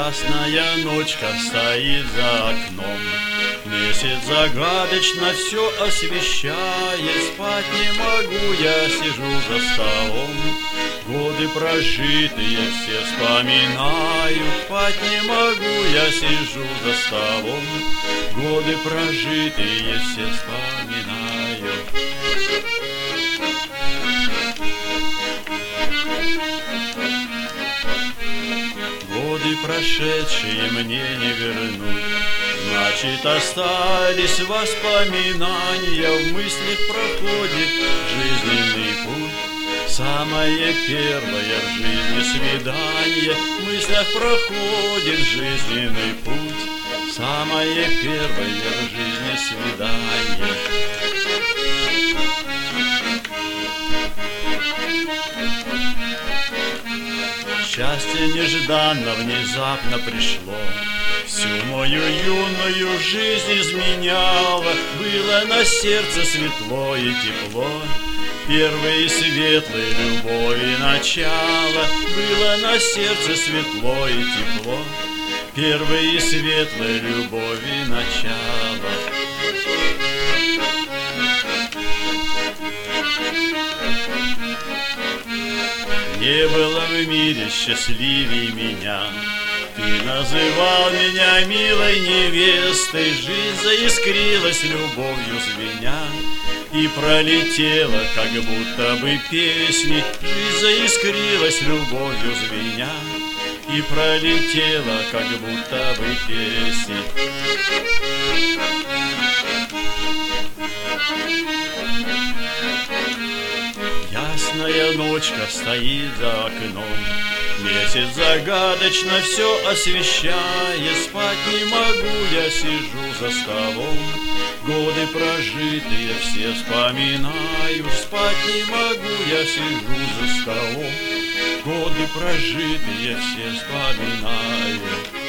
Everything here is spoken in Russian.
Ясная ночка стоит за окном, месяц загадочно все освещает. Спать не могу, я сижу за столом, годы прожитые все вспоминаю. Спать не могу, я сижу за столом, годы прожитые все вспоминаю. Годы прошедшие мне не вернуть, значит, остались воспоминания. В мыслях проходит жизненный путь, самое первое в жизни свидание. В мыслях проходит жизненный путь, самое первое в жизни свидание. Счастье нежданно, внезапно пришло, всю мою юную жизнь изменяло. Было на сердце светло и тепло, первые светлые любови начало. Было на сердце светло и тепло, первые светлые любови начало. Не было в мире счастливее меня, ты называл меня милой невестой. Жизнь заискрилась любовью звеня и пролетела, как будто бы песни. Жизнь заискрилась любовью звеня и пролетела, как будто бы песни. Ясная ночка стоит за окном, месяц загадочно все освещает. Спать не могу, я сижу за столом, годы прожитые все вспоминаю. Спать не могу, я сижу за столом, годы прожитые все вспоминаю.